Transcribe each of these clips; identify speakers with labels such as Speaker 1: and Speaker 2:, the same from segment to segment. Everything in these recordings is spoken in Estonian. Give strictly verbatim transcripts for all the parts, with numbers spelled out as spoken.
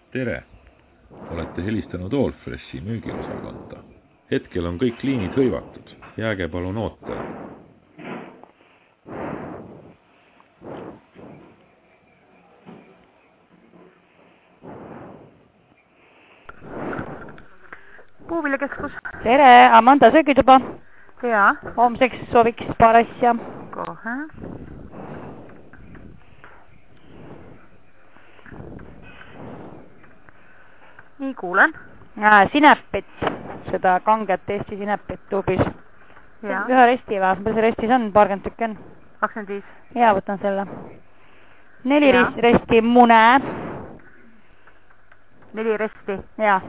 Speaker 1: Tere! Olete helistanud Allfreshi müügiosakonda. Hetkel on kõik liinid hõivatud. Jääge palun ootele.
Speaker 2: Puuviljakeskus.
Speaker 3: Tere, Amanda söögituba.
Speaker 2: Jaa.
Speaker 3: Homseks sooviks paar asja.
Speaker 2: Kohe. Nii kuulen.
Speaker 3: Sinepit, seda kanget Eesti sinepit tuubis.
Speaker 2: Jaa.
Speaker 3: Ühe resti või? Mis restis on? Paarkümmend tükki on?
Speaker 2: kakskümmend viis.
Speaker 3: Jaa, võtan selle. Neli
Speaker 2: Jaa.
Speaker 3: resti mune.
Speaker 2: Neli resti.
Speaker 3: Jaa.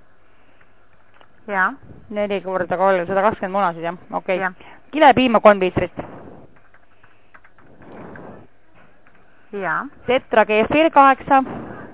Speaker 2: Jaa.
Speaker 3: Neli korda kolm, sada kakskümmend muna siis, jah? Okei.
Speaker 2: Jaa.
Speaker 3: Kilepiima kolm liitrit.
Speaker 2: Jaa.
Speaker 3: Tetra keefir kaheksa.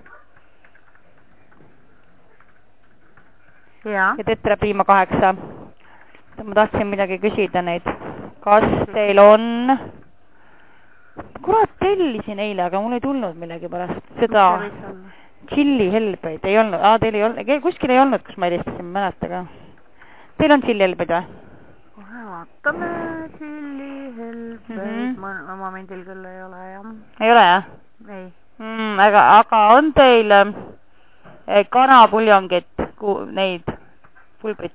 Speaker 2: Jaa.
Speaker 3: Ja tetra piima kaheksa. Ma tahtsin midagi küsida neid. Kas teil on... Kurat, tellisin eile, aga mul ei tulnud millegi pärast. Seda chili helbeid ei olnud. Aa, teil ei olnud. Kuskil ei olnud, kus ma helistasin, mäletaga. Teil on chili helbeid või?
Speaker 2: Kohe vaatame. Chili helbeid. Mm -hmm. Ma momendil küll ei ole, jah.
Speaker 3: Ei ole, jah?
Speaker 2: Ei.
Speaker 3: Mm, aga, aga on teil eh, kanapuljongit, neid pulbrit?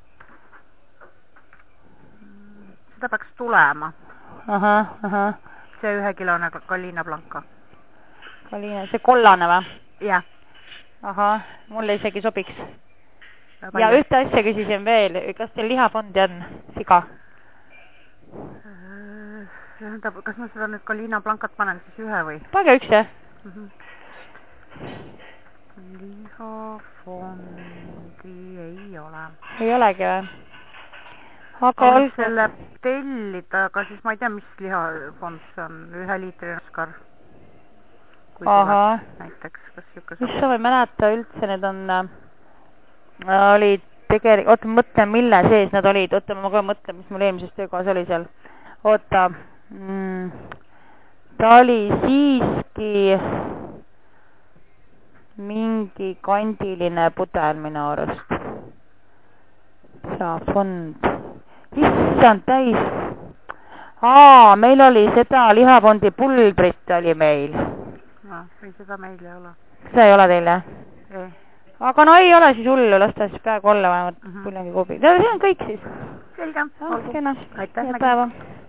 Speaker 2: Seda peaks tulema.
Speaker 3: Aha, aha.
Speaker 2: See ühe kilone Galina Blanca.
Speaker 3: Galina, see kollane või?
Speaker 2: Jah.
Speaker 3: Aha, mulle isegi sobiks. Ja,
Speaker 2: palju?
Speaker 3: Ja ühte asja küsisin veel. Kas teil lihafondi on siga?
Speaker 2: Tähendab, kas ma seda nüüd Galina Blancat panen siis ühe või?
Speaker 3: Pange üks, jah?
Speaker 2: Mm -hmm. Lihafondi ei ole.
Speaker 3: Ei olegi või?
Speaker 2: Aga on selle tellida, aga siis ma ei tea, mis lihafond see on. Ühe liitri Oskar. Kui
Speaker 3: Aha.
Speaker 2: tuleb näiteks, kas siuke
Speaker 3: mis sa või mäleta üldse, need on äh, olid tegelikult, oota, ma mõtlen, mille sees nad olid. Oota, ma kohe mõtlen, mis mul eelmises töökohas oli seal. Oota, mm, ta oli siiski mingi kandiline pudel minu arust. Lihafond. Issand täis. Aa, meil oli seda lihafondi pulbrit oli meil.
Speaker 2: No, ei, seda meil ei ole.
Speaker 3: Seda ei ole teil, jah?
Speaker 2: Ei.
Speaker 3: Aga no ei ole siis hullu, las ta siis peaaegu olla vähemalt
Speaker 2: mm -hmm.
Speaker 3: puljongi kuubi. See on kõik siis.
Speaker 2: Selge.
Speaker 3: Kena.
Speaker 2: Aitäh.
Speaker 3: Head päeva.